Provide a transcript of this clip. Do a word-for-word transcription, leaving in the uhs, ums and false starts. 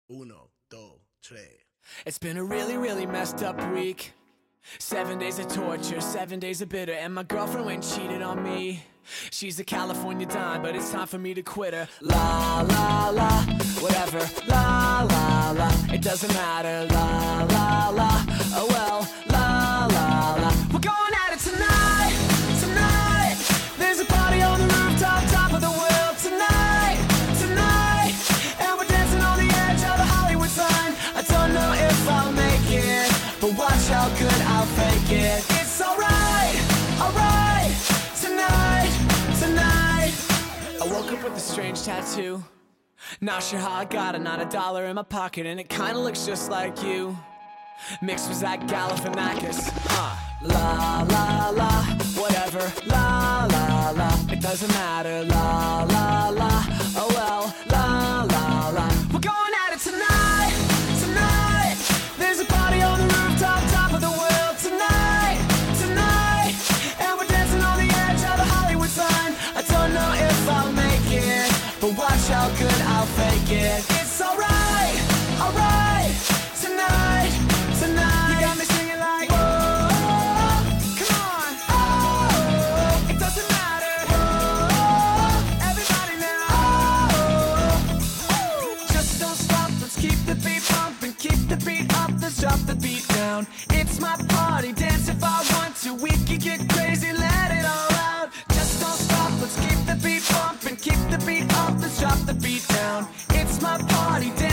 Uno, dos, tres. It's been a really, really messed up week. Seven days of torture, seven days of bitter. And my girlfriend went and cheated on me. She's a California dime, but it's time for me to quit her. La, la, la, whatever. La, la, la, it doesn't matter. La, la, la, oh well. La, la, la, we're going at it tonight, tonight. There's a party on the rooftop, top of the world tonight, tonight. And we're dancing on the edge of the Hollywood sign. I don't know if I'll make it, but watch how good I'll fake it. It's alright, alright, tonight, tonight. I woke up with a strange tattoo. Not sure how I got it, not a dollar in my pocket. And it kinda looks just like you. Mixed with Zach Galifianakis. Huh. La, la, la, whatever. La, la, la, it doesn't matter. La, la, la, oh well. La, la, la, we're going at it tonight, tonight. There's a party on the rooftop, top of the world tonight, tonight. And we're dancing on the edge of the Hollywood sign. I don't know if I'll make it, but watch how good I'll fake it. It's alright, alright, tonight, tonight. You got me singing like, oh, come on, oh, it doesn't matter, oh, everybody now, oh, oh, just don't stop, let's keep the beat pumping, keep the beat up, let's drop the beat down. It's my party, dance if I want to, we can get crazy, let it all out. Just don't stop, let's keep the beat pumping, keep the beat up, let's drop the beat down. It's my party, dance